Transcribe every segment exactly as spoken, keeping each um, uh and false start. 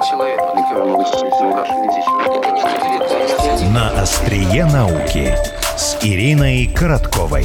На острие науки с Ириной Коротковой.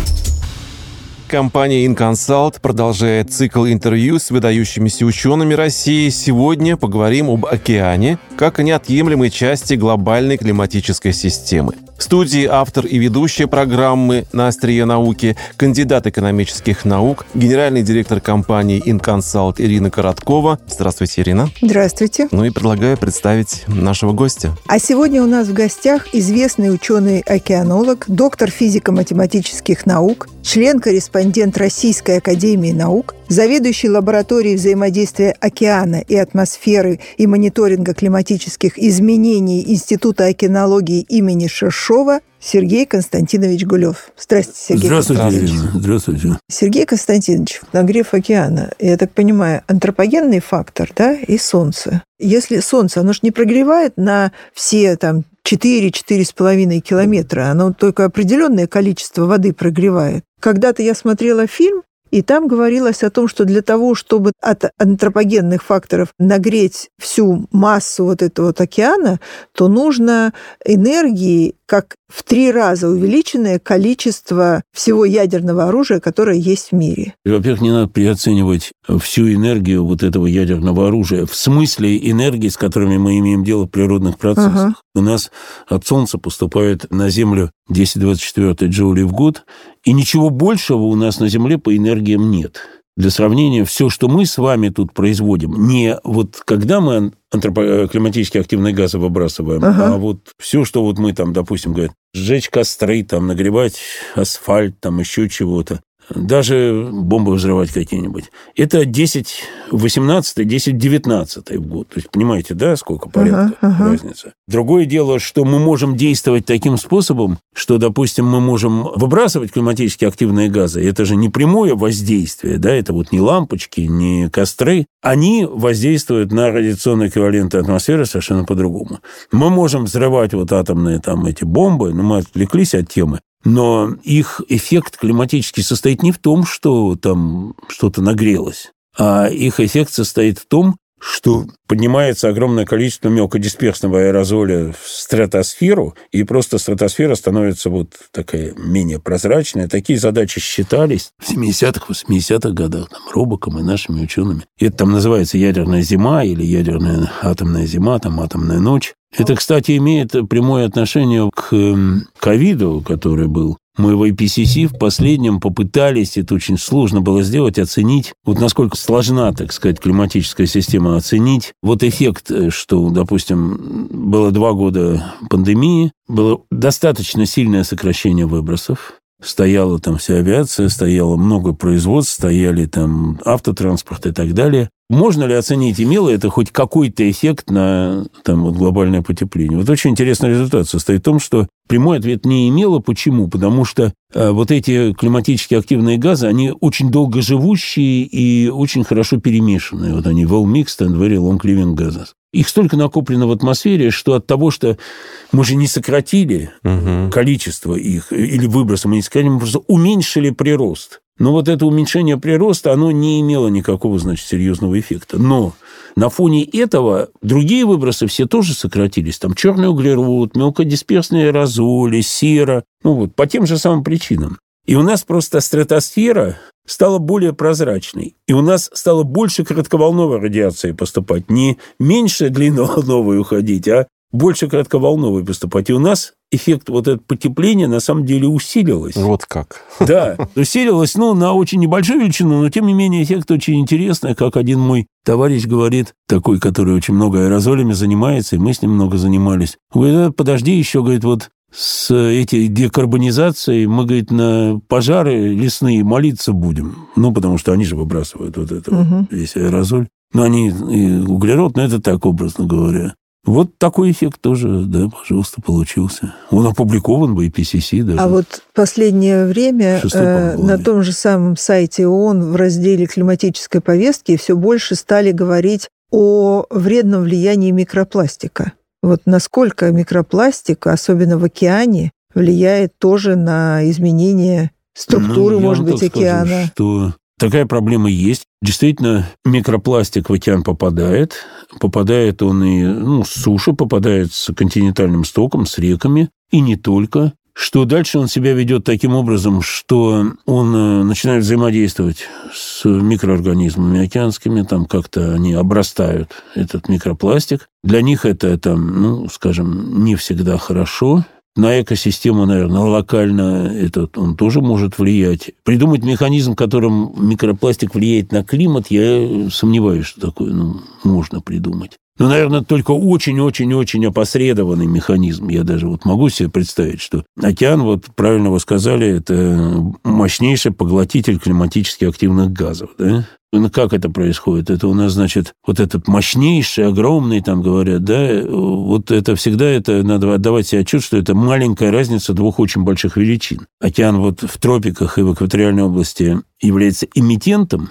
Компания InConsult продолжает цикл интервью с выдающимися учеными России. Сегодня поговорим об океане, как о неотъемлемой части глобальной климатической системы. В студии автор и ведущая программы «На острие науки», кандидат экономических наук, генеральный директор компании InConsult Ирина Короткова. Здравствуйте, Ирина. Здравствуйте. Ну и предлагаю представить нашего гостя. А сегодня у нас в гостях известный ученый-океанолог, доктор физико-математических наук, член-корреспондент Российской академии наук, заведующий лабораторией взаимодействия океана и атмосферы и мониторинга климатических изменений Института океанологии имени Шершова Сергей Константинович Гулев. Здравствуйте, Сергей. Здравствуйте, Ирина. Здравствуйте. Сергей Константинович, нагрев океана, я так понимаю, антропогенный фактор, да, и Солнце. Если Солнце, оно же не прогревает на все там четыре-четыре с половиной километра, оно только определенное количество воды прогревает. Когда-то я смотрела фильм, и там говорилось о том, что для того, чтобы от антропогенных факторов нагреть всю массу вот этого вот океана, то нужно энергии как в три раза увеличенное количество всего ядерного оружия, которое есть в мире. Во-первых, не надо переоценивать всю энергию вот этого ядерного оружия. В смысле энергии, с которыми мы имеем дело в природных процессах. Ага. У нас от Солнца поступает на Землю десять двадцать четыре джоулей в год, и ничего большего у нас на Земле по энергиям нет. Для сравнения, все, что мы с вами тут производим, не вот когда мы антропо- климатически активные газы выбрасываем, ага. а вот все, что вот мы там, допустим, говорят, сжечь костры, там, нагревать асфальт, там, еще чего-то, даже бомбы взрывать какие-нибудь. Это десять восемнадцать, десять девятнадцать в год. То есть, понимаете, да, сколько порядка ага, ага. разница? Другое дело, что мы можем действовать таким способом, что, допустим, мы можем выбрасывать климатически активные газы. Это же не прямое воздействие, да, это вот не лампочки, не костры. Они воздействуют на радиационные эквиваленты атмосферы совершенно по-другому. Мы можем взрывать вот атомные там эти бомбы, но мы отвлеклись от темы. Но их эффект климатический состоит не в том, что там что-то нагрелось, а их эффект состоит в том, что поднимается огромное количество мелкодисперсного аэрозоля в стратосферу, и просто стратосфера становится вот такая менее прозрачная. Такие задачи считались в семидесятых, восьмидесятых годах там, Робоком и нашими учеными. И это там называется ядерная зима или ядерная атомная зима, там атомная ночь. Это, кстати, имеет прямое отношение к ковиду, который был. Мы в ай пи си си в последнем попытались, это очень сложно было сделать, оценить, вот насколько сложна, так сказать, климатическая система, оценить вот эффект, что, допустим, было два года пандемии, было достаточно сильное сокращение выбросов, стояла там вся авиация, стояло много производств, стояли там автотранспорт и так далее. Можно ли оценить, имело это хоть какой-то эффект на там, вот, глобальное потепление? Вот очень интересный результат состоит в том, что прямой ответ не имело. Почему? Потому что э, вот эти климатически активные газы, они очень долгоживущие и очень хорошо перемешанные. Вот они well mixed and very long living gases. Их столько накоплено в атмосфере, что от того, что мы же не сократили угу. количество их, или выбросы мы не сократили, мы просто уменьшили прирост. Но вот это уменьшение прироста, оно не имело никакого, значит, серьезного эффекта. Но на фоне этого другие выбросы все тоже сократились. Там черный углерод, мелкодисперсные аэрозоли, сера. Ну вот, по тем же самым причинам. И у нас просто стратосфера стала более прозрачной. И у нас стало больше коротковолновой радиации поступать. Не меньше длинноволновой уходить, а больше коротковолновой поступать. И у нас эффект вот этого потепления на самом деле усилилось. Вот как. Да, усилилось, ну, на очень небольшую величину, но, тем не менее, эффект очень интересный. Как один мой товарищ говорит, такой, который очень много аэрозолями занимается, и мы с ним много занимались. Говорит, подожди еще, говорит, вот с этой декарбонизацией мы, говорит, на пожары лесные молиться будем. Ну, потому что они же выбрасывают вот это угу. вот, весь аэрозоль. Ну, они и углерод, но это так, образно говоря. Вот такой эффект тоже, да, пожалуйста, получился. Он опубликован в ай пи си си даже. А вот в последнее время э, на том же самом сайте ООН в разделе климатической повестки все больше стали говорить о вредном влиянии микропластика. Вот насколько микропластик, особенно в океане, влияет тоже на изменение структуры, ну, может быть, океана. Скажу, что такая проблема есть. Действительно, микропластик в океан попадает. Попадает он и ну, с суши, попадает с континентальным стоком, с реками, и не только. Что дальше он себя ведет таким образом, что он начинает взаимодействовать с микроорганизмами океанскими, там как-то они обрастают этот микропластик. Для них это, там, ну, скажем, не всегда хорошо. На экосистему, наверное, локально это он тоже может влиять. Придумать механизм, которым микропластик влияет на климат, я сомневаюсь, что такое ну, можно придумать. Ну, наверное, только очень-очень-очень опосредованный механизм. Я даже вот могу себе представить, что океан, вот правильно вы сказали, это мощнейший поглотитель климатически активных газов, да? Ну, как это происходит? Это у нас, значит, вот этот мощнейший, огромный, там говорят, да, вот это всегда, это надо отдавать себе отчет, что это маленькая разница двух очень больших величин. Океан вот в тропиках и в экваториальной области является эмитентом,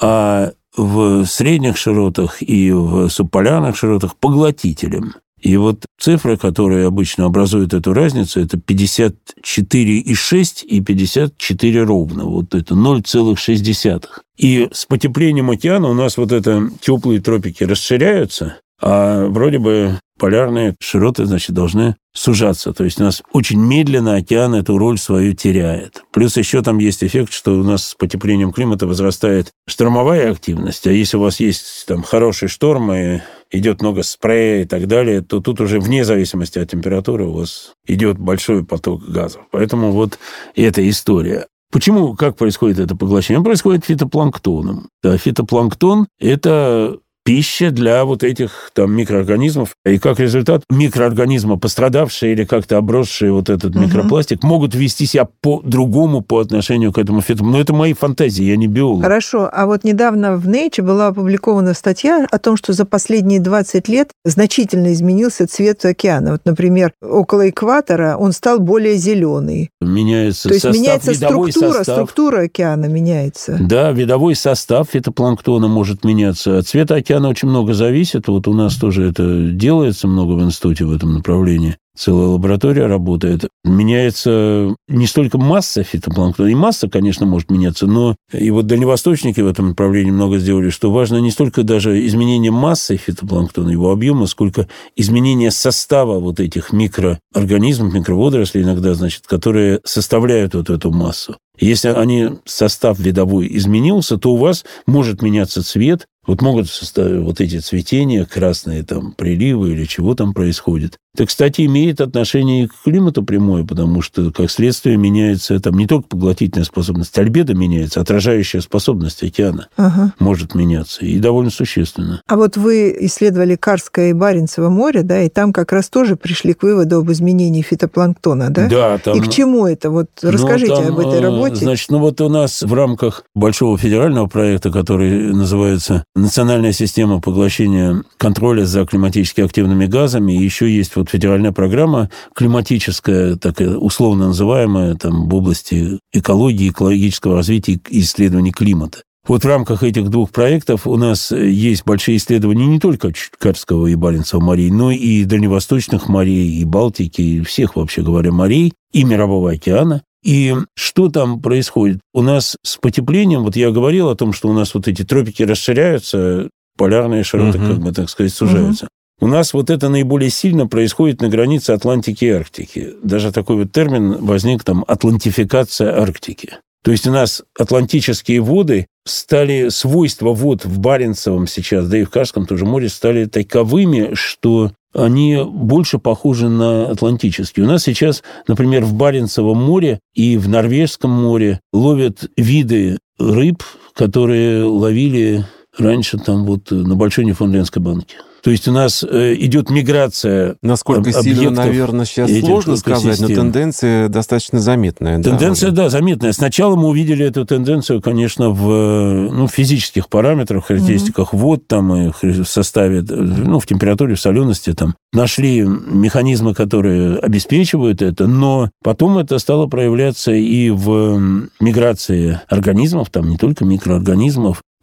а в средних широтах и в субполярных широтах поглотителем. И вот цифры, которые обычно образуют эту разницу, это пятьдесят четыре и шесть и пятьдесят четыре ровно. Вот это ноль целых шесть десятых. И с потеплением океана у нас вот это теплые тропики расширяются, а вроде бы полярные широты, значит, должны сужаться. То есть у нас очень медленно океан эту роль свою теряет. Плюс еще там есть эффект, что у нас с потеплением климата возрастает штормовая активность. А если у вас есть там хороший шторм и идет много спрея и так далее, то тут уже вне зависимости от температуры у вас идет большой поток газов. Поэтому вот эта история. Почему, как происходит это поглощение? Оно происходит фитопланктоном. Да, фитопланктон – это пища для вот этих там микроорганизмов. И как результат, микроорганизмы, пострадавшие или как-то обросшие вот этот угу. микропластик, могут вести себя по-другому по отношению к этому фитому. Но это мои фантазии, я не биолог. Хорошо. А вот недавно в Nature была опубликована статья о том, что за последние двадцать лет значительно изменился цвет океана. Вот, например, около экватора он стал более зеленый. Меняется То есть состав, меняется видовой структура, состав. структура океана меняется. Да, видовой состав фитопланктона может меняться. От цвета океана очень много зависит. Вот у нас тоже это делается много в институте в этом направлении. Целая лаборатория работает. Меняется не столько масса фитопланктона. И масса, конечно, может меняться, но и вот дальневосточники в этом направлении много сделали, что важно не столько даже изменение массы фитопланктона, его объема, сколько изменение состава вот этих микроорганизмов, микроводорослей иногда, значит, которые составляют вот эту массу. Если они, состав видовой изменился, то у вас может меняться цвет. Вот могут составить вот эти цветения, красные там приливы или чего там происходит. Это, кстати, имеет отношение и к климату прямое, потому что, как следствие, меняется там не только поглотительная способность, альбедо меняется, отражающая способность океана ага. может меняться, и довольно существенно. А вот вы исследовали Карское и Баренцево море, да, и там как раз тоже пришли к выводу об изменении фитопланктона, да? Да. Там... И к чему это? Вот расскажите ну, там, об этой работе. Значит, ну вот у нас в рамках большого федерального проекта, который называется «Национальная система поглощения контроля за климатически активными газами», еще есть вот федеральная программа климатическая, такая условно называемая, там, в области экологии, экологического развития и исследований климата. Вот в рамках этих двух проектов у нас есть большие исследования не только Карского и Баренцева морей, но и дальневосточных морей, и Балтики, и всех, вообще говоря, морей, и Мирового океана. И что там происходит? У нас с потеплением, вот я говорил о том, что у нас вот эти тропики расширяются, полярные широты, uh-huh. как бы, так сказать, сужаются. Uh-huh. У нас вот это наиболее сильно происходит на границе Атлантики и Арктики. Даже такой вот термин возник там «атлантификация Арктики». То есть у нас атлантические воды стали, свойства вод в Баренцевом сейчас, да и в Карском тоже море, стали таковыми, что они больше похожи на атлантические. У нас сейчас, например, в Баренцевом море и в Норвежском море ловят виды рыб, которые ловили раньше там вот на Большой Ньюфаундлендской банке. То есть у нас идет миграция Насколько сильно, наверное, сейчас сложно сказать, но тенденция достаточно заметная. Тенденция, да, да, заметная. Сначала мы увидели эту тенденцию, конечно, в ну, физических параметрах, характеристиках mm-hmm. вод, там, и в составе, ну, в температуре, в солености. Там. Нашли механизмы, которые обеспечивают это, но потом это стало проявляться и в миграции организмов, там не только микроорганизмов.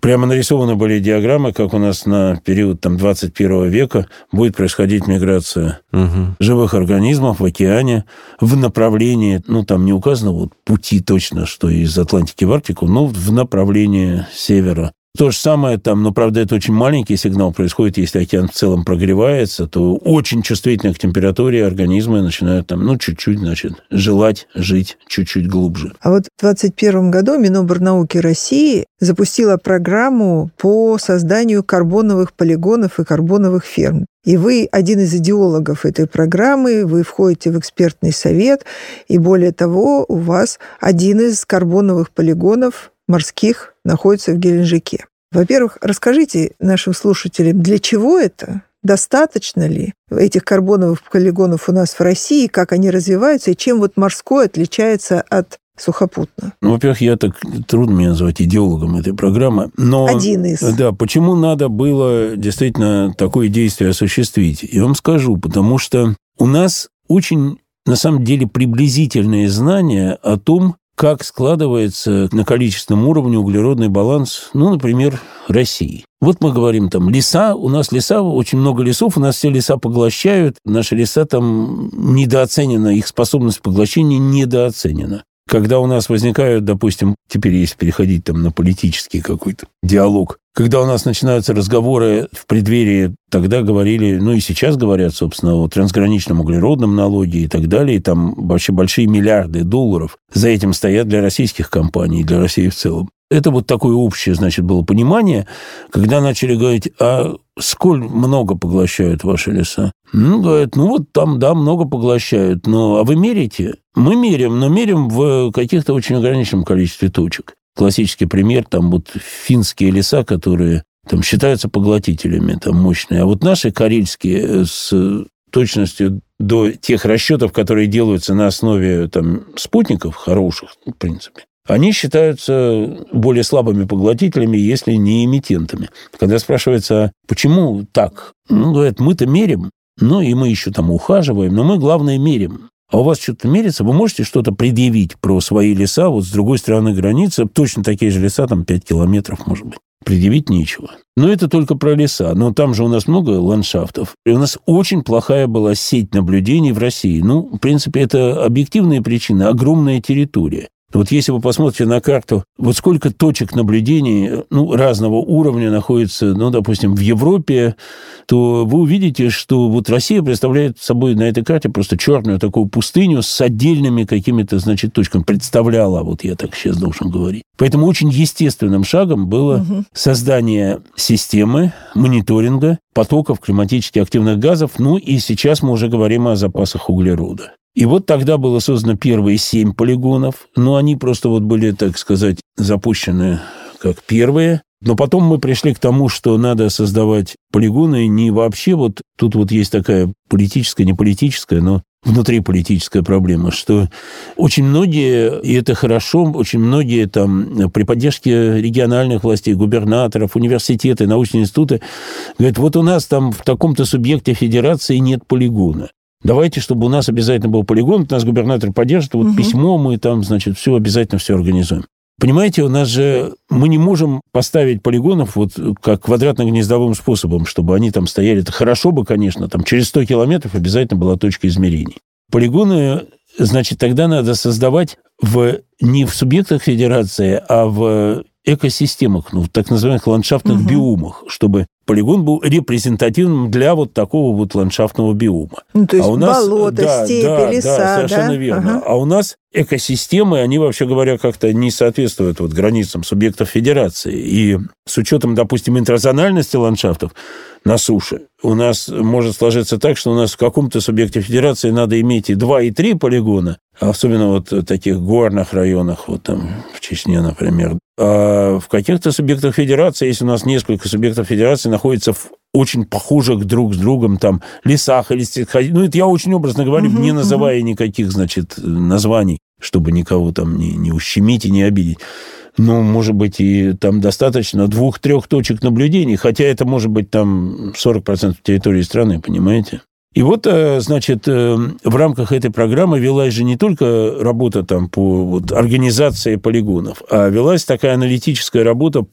прямо нарисованы были диаграммы, как у нас на период там, двадцать первого века будет происходить миграция угу. живых организмов в океане в направлении, ну, там не указано вот пути точно, что из Атлантики в Арктику, но в направлении севера. То же самое там, но, правда, это очень маленький сигнал происходит, если океан в целом прогревается, то очень чувствительно к температуре организмы начинают там, ну, чуть-чуть, значит, желать жить чуть-чуть глубже. А вот в двадцать первом году Минобрнауки России запустила программу по созданию карбоновых полигонов и карбоновых ферм. И вы один из идеологов этой программы, вы входите в экспертный совет, и более того, у вас один из карбоновых полигонов морских находится в Геленджике. Во-первых, расскажите нашим слушателям, для чего это? Достаточно ли этих карбоновых полигонов у нас в России, как они развиваются, и чем вот морской отличается от сухопутного? Ну, во-первых, я так трудно меня назвать идеологом этой программы. Но, один из. Да, почему надо было действительно такое действие осуществить? Я вам скажу, потому что у нас очень, на самом деле, приблизительные знания о том, как складывается на количественном уровне углеродный баланс, ну, например, России. Вот мы говорим там леса, у нас леса, очень много лесов, у нас все леса поглощают, наши леса там недооценена, их способность поглощения недооценена. Когда у нас возникают, допустим, теперь если переходить там на политический какой-то диалог, когда у нас начинаются разговоры в преддверии, тогда говорили, ну и сейчас говорят, собственно, о трансграничном углеродном налоге и так далее, и там вообще большие миллиарды долларов за этим стоят для российских компаний, для России в целом. Это вот такое общее, значит, было понимание, когда начали говорить, а сколь много поглощают ваши леса? Ну, говорят, ну вот там, да, много поглощают, но а вы меряете? Мы меряем, но меряем в каких-то очень ограниченном количестве точек. Классический пример, там вот финские леса, которые там считаются поглотителями, там мощные, а вот наши карельские с точностью до тех расчетов, которые делаются на основе там спутников хороших, в принципе, они считаются более слабыми поглотителями, если не эмитентами. Когда спрашивается, почему так? Ну, говорят, мы-то мерим, ну, и мы еще там ухаживаем, но мы, главное, мерим. А у вас что-то мерится? Вы можете что-то предъявить про свои леса вот с другой стороны границы? Точно такие же леса, там пять километров, может быть. Предъявить нечего. Но это только про леса. Но там же у нас много ландшафтов. И у нас очень плохая была сеть наблюдений в России. Ну, в принципе, это объективные причины. Огромная территория. Вот если вы посмотрите на карту, вот сколько точек наблюдений ну, разного уровня находится, ну, допустим, в Европе, то вы увидите, что вот Россия представляет собой на этой карте просто черную такую пустыню с отдельными какими-то, значит, точками. Представляла, вот я так сейчас должен говорить. Поэтому очень естественным шагом было угу. создание системы мониторинга потоков климатически активных газов, ну, и сейчас мы уже говорим о запасах углерода. И вот тогда было создано первые семь полигонов, но они просто вот были, так сказать, запущены как первые. Но потом мы пришли к тому, что надо создавать полигоны не вообще, вот тут вот есть такая политическая, не политическая, но внутриполитическая проблема, что очень многие, и это хорошо, очень многие там при поддержке региональных властей, губернаторов, университеты, научные институты говорят, вот у нас там в таком-то субъекте федерации нет полигона. Давайте, чтобы у нас обязательно был полигон, нас губернатор поддержит, вот угу. письмо мы там, значит, все обязательно все организуем. Понимаете, у нас же мы не можем поставить полигонов вот как квадратно-гнездовым способом, чтобы они там стояли. Это хорошо бы, конечно, там через сто километров обязательно была точка измерений. Полигоны, значит, тогда надо создавать в, не в субъектах федерации, а в экосистемах, ну, в так называемых ландшафтных угу. биомах, чтобы полигон был репрезентативным для вот такого вот ландшафтного биома. Ну, то есть а у нас, болото, да, степи, да, леса, да? совершенно да? верно. Ага. А у нас экосистемы, они, вообще говоря, как-то не соответствуют вот границам субъектов федерации. И с учетом, допустим, интразональности ландшафтов на суше, у нас может сложиться так, что у нас в каком-то субъекте федерации надо иметь и два, и три полигона, особенно вот в таких горных районах, вот там в Чечне, например. А в каких-то субъектах федерации, если у нас несколько субъектов федерации находятся в очень похожих друг с другом там лесах или ну это я очень образно говорю, uh-huh, не называя uh-huh. никаких, значит, названий, чтобы никого там не, не ущемить и не обидеть. Ну, может быть, и там достаточно двух-трех точек наблюдений, хотя это может быть там сорок процентов территории страны, понимаете? И вот, значит, в рамках этой программы велась же не только работа там по вот, организации полигонов, а велась такая аналитическая работа по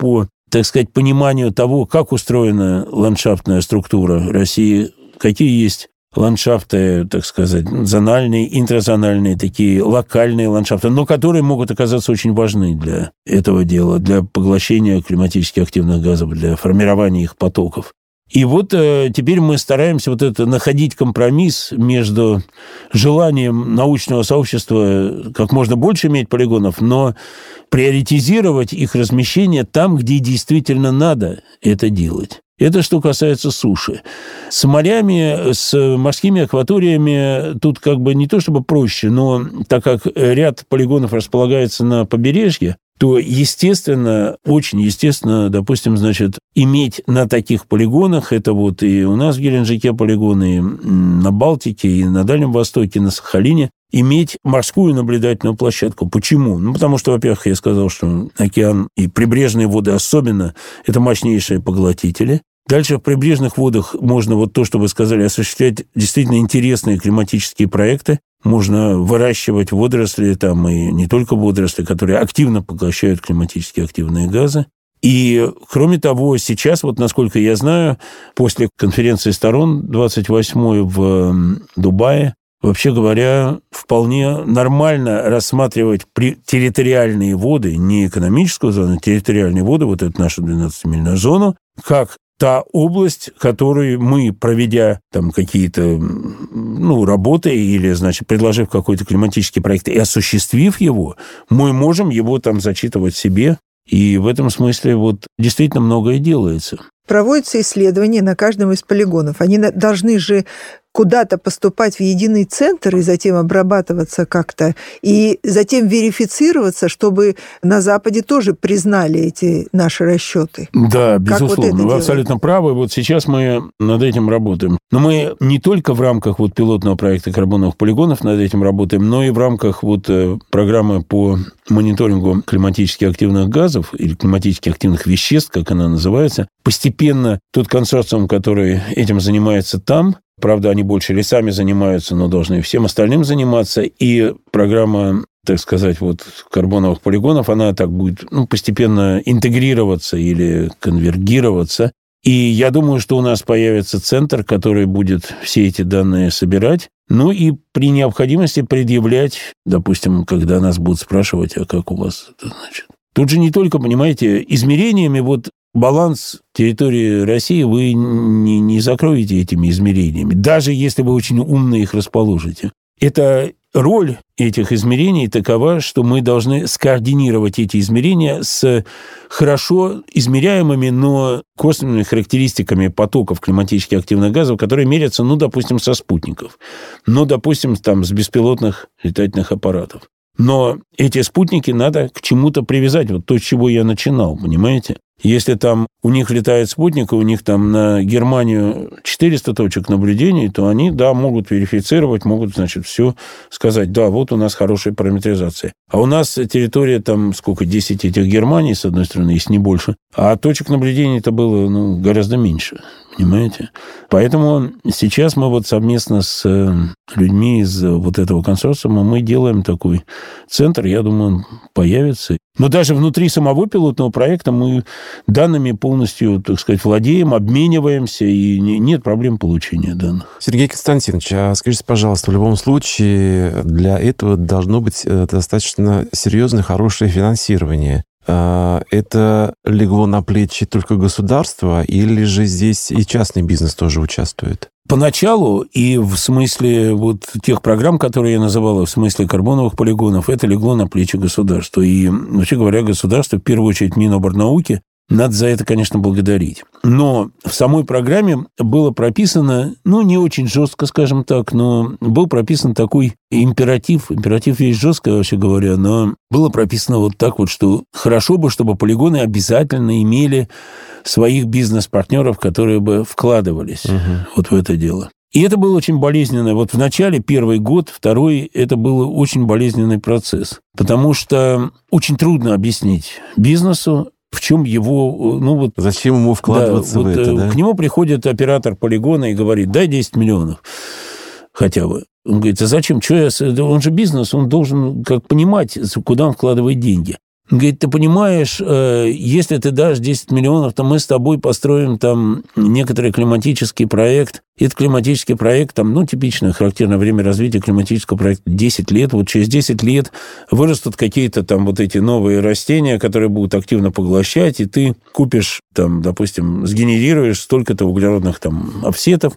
так сказать, пониманию того, как устроена ландшафтная структура России, какие есть ландшафты, так сказать, зональные, интразональные, такие локальные ландшафты, но которые могут оказаться очень важны для этого дела, для поглощения климатически активных газов, для формирования их потоков. И вот э, теперь мы стараемся вот это находить компромисс между желанием научного сообщества как можно больше иметь полигонов, но приоритизировать их размещение там, где действительно надо это делать. Это что касается суши. С морями, с морскими акваториями тут как бы не то чтобы проще, но так как ряд полигонов располагается на побережье, то, естественно, очень естественно, допустим, значит, иметь на таких полигонах, это вот и у нас в Геленджике полигоны, и на Балтике, и на Дальнем Востоке, на Сахалине, иметь морскую наблюдательную площадку. Почему? Ну, потому что, во-первых, я сказал, что океан и прибрежные воды особенно – это мощнейшие поглотители. Дальше в прибрежных водах можно, вот то, что вы сказали, осуществлять действительно интересные климатические проекты. Можно выращивать водоросли, там и не только водоросли, которые активно поглощают климатически активные газы. И, кроме того, сейчас, вот насколько я знаю, после конференции сторон двадцать восьмой в Дубае, вообще говоря, вполне нормально рассматривать территориальные воды, не экономическую зону, а территориальные воды, вот эту нашу двенадцатимильную зону, как та область, которую мы, проведя там какие-то ну, работы или, значит, предложив какой-то климатический проект и осуществив его, мы можем его там зачитывать себе. И в этом смысле вот действительно многое делается. Проводятся исследования на каждом из полигонов. Они должны же куда-то поступать в единый центр и затем обрабатываться как-то, и затем верифицироваться, чтобы на Западе тоже признали эти наши расчеты. Да, безусловно. Вот вы абсолютно правы. Вот сейчас мы над этим работаем. Но мы не только в рамках вот пилотного проекта карбоновых полигонов над этим работаем, но и в рамках вот программы по мониторингу климатически активных газов или климатически активных веществ, как она называется. Постепенно тот консорциум, который этим занимается там, правда, они больше лесами занимаются, но должны всем остальным заниматься. И программа, так сказать, вот карбоновых полигонов, она так будет ну, постепенно интегрироваться или конвергироваться. И я думаю, что у нас появится центр, который будет все эти данные собирать, ну и при необходимости предъявлять, допустим, когда нас будут спрашивать, а как у вас это значит. Тут же не только, понимаете, измерениями, вот баланс территории России вы не, не закроете этими измерениями, даже если вы очень умно их расположите. Это роль этих измерений такова, что мы должны скоординировать эти измерения с хорошо измеряемыми, но косвенными характеристиками потоков климатически активных газов, которые мерятся, ну, допустим, со спутников, ну, допустим, там, с беспилотных летательных аппаратов. Но эти спутники надо к чему-то привязать, вот то, с чего я начинал, понимаете? Если там у них летает спутник, и у них там на Германию четыреста точек наблюдений, то они, да, могут верифицировать, могут, значит, все сказать, да, вот у нас хорошая параметризация. А у нас территория там, сколько, десять этих Германий, с одной стороны, если не больше, а точек наблюдений-то было, ну, гораздо меньше, понимаете? Поэтому сейчас мы вот совместно с людьми из вот этого консорциума мы делаем такой центр, я думаю, он появится. Но даже внутри самого пилотного проекта мы данными полностью, так сказать, владеем, обмениваемся, и нет проблем получения данных. Сергей Константинович, а скажите, пожалуйста, в любом случае для этого должно быть достаточно серьезное, хорошее финансирование. Это легло на плечи только государства, или же здесь и частный бизнес тоже участвует? Поначалу и в смысле вот тех программ, которые я называл, в смысле карбоновых полигонов, это легло на плечи государства. И, вообще говоря, государство, в первую очередь Миноборнауки, надо за это, конечно, благодарить. Но в самой программе было прописано, ну, не очень жестко, скажем так, но был прописан такой императив. Императив вещь жесткая, вообще говоря, но было прописано вот так вот, что хорошо бы, чтобы полигоны обязательно имели своих бизнес-партнеров, которые бы вкладывались угу. вот в это дело. И это было очень болезненно. Вот в начале, первый год, второй, это был очень болезненный процесс. Потому что очень трудно объяснить бизнесу, в чем его... Ну, вот, зачем ему вкладываться да, в вот, это, да? К нему приходит оператор полигона и говорит, дай десять миллионов хотя бы. Он говорит, а зачем? Что я... Он же бизнес, он должен как понимать, куда он вкладывает деньги. Говорит, ты понимаешь, если ты дашь десять миллионов, то мы с тобой построим там некоторый климатический проект. И этот климатический проект, там, ну, типичное, характерное время развития климатического проекта десять лет. Вот через десять лет вырастут какие-то там вот эти новые растения, которые будут активно поглощать, и ты купишь, там, допустим, сгенерируешь столько-то углеродных там офсетов,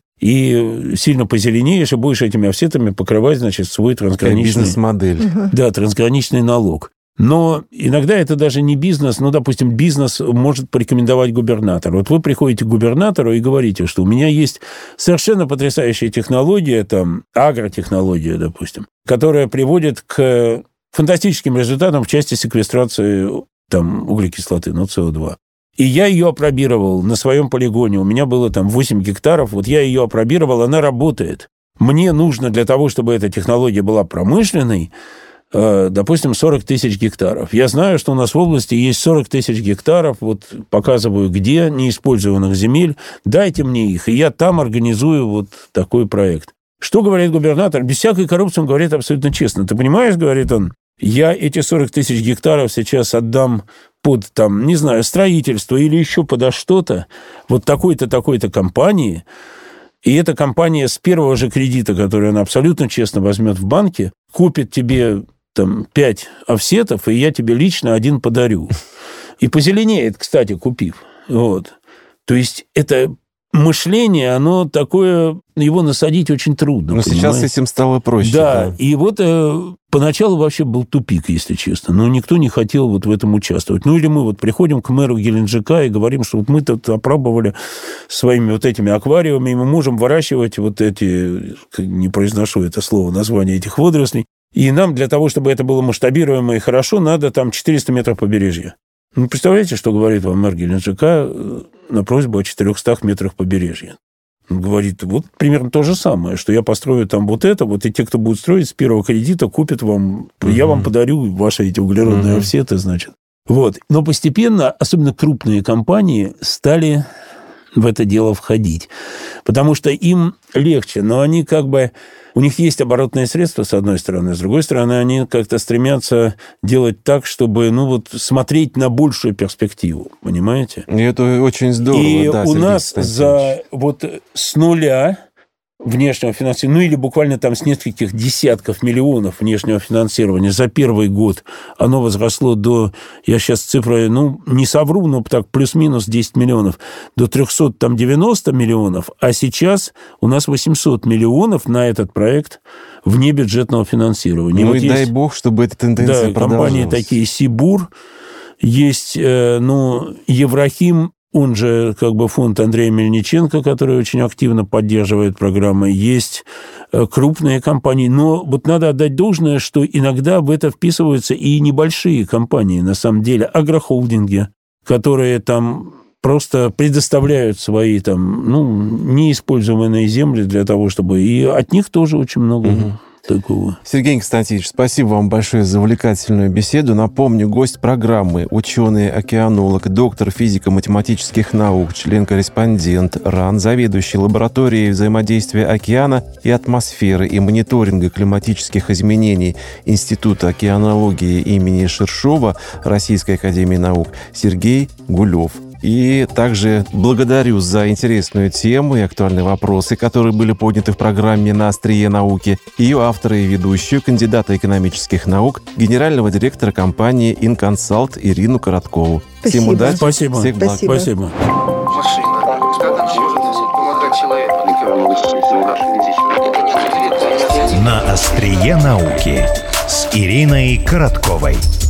и сильно позеленеешь, и будешь этими офсетами покрывать, значит, свой трансграничный... Бизнес-модель. Да, трансграничный налог. Но иногда это даже не бизнес, ну, допустим, бизнес может порекомендовать губернатору. Вот вы приходите к губернатору и говорите, что у меня есть совершенно потрясающая технология, там, агротехнология, допустим, которая приводит к фантастическим результатам в части секвестрации там, углекислоты, ну, С О два. И я ее опробировал на своем полигоне. У меня было там восемь гектаров, вот я ее опробировал, она работает. Мне нужно для того, чтобы эта технология была промышленной, допустим, сорок тысяч гектаров. Я знаю, что у нас в области есть сорок тысяч гектаров, вот показываю, где неиспользованных земель, дайте мне их, и я там организую вот такой проект. Что говорит губернатор? Без всякой коррупции он говорит абсолютно честно. Ты понимаешь, говорит он, я эти сорок тысяч гектаров сейчас отдам под, там, не знаю, строительство или еще подо что-то, вот такой-то, такой-то компании, и эта компания с первого же кредита, который она абсолютно честно возьмет в банке, купит тебе там пять офсетов, и я тебе лично один подарю. И позеленеет, кстати, купив. Вот. То есть это мышление, оно такое, его насадить очень трудно. Но понимаете? Сейчас с этим стало проще. Да, да. И вот э, поначалу вообще был тупик, если честно. Но никто не хотел вот в этом участвовать. Ну, или мы вот приходим к мэру Геленджика и говорим, что вот мы тут опробовали своими вот этими аквариумами, и мы можем выращивать вот эти, не произношу это слово, название этих водорослей, и нам для того, чтобы это было масштабируемо и хорошо, надо там четыреста метров побережья. Ну, представляете, что говорит вам мэр Геленджика на просьбу о четырехстах метрах побережья? Он говорит, вот примерно то же самое, что я построю там вот это, вот и те, кто будет строить, с первого кредита купят вам, угу. я вам подарю ваши эти углеродные угу. офсеты, значит. Вот. Но постепенно, особенно крупные компании, стали в это дело входить, потому что им легче, но они как бы... У них есть оборотные средства, с одной стороны. С другой стороны, они как-то стремятся делать так, чтобы, ну, вот, смотреть на большую перспективу. Понимаете? И это очень здорово. И да, у Сергей нас за вот с нуля внешнего финансирования, ну, или буквально там с нескольких десятков миллионов внешнего финансирования за первый год оно возросло до, я сейчас цифры, ну, не совру, но так плюс-минус десять миллионов, до триста девяносто миллионов, а сейчас у нас восемьсот миллионов на этот проект вне бюджетного финансирования. Ну, вот и есть, дай бог, чтобы эта тенденция да, продолжалась. Компании такие «Сибур», есть, ну, «Еврахим», он же как бы фонд Андрея Мельниченко, который очень активно поддерживает программы. Есть крупные компании. Но вот надо отдать должное, что иногда в это вписываются и небольшие компании, на самом деле, агрохолдинги, которые там просто предоставляют свои там, ну, неиспользованные земли для того, чтобы... И от них тоже очень много... Угу. Такого. Сергей Константинович, спасибо вам большое за увлекательную беседу. Напомню, гость программы, ученый-океанолог, доктор физико-математических наук, член-корреспондент РАН, заведующий лабораторией взаимодействия океана и атмосферы и мониторинга климатических изменений Института океанологии имени Ширшова Российской академии наук Сергей Гулев. И также благодарю за интересную тему и актуальные вопросы, которые были подняты в программе «На острие науки». Ее автора и ведущую, кандидата экономических наук, генерального директора компании «Инконсалт» Ирину Короткову. Спасибо. Всем удачи, Спасибо. всех благ. Спасибо. Спасибо. «На острие науки» с Ириной Коротковой.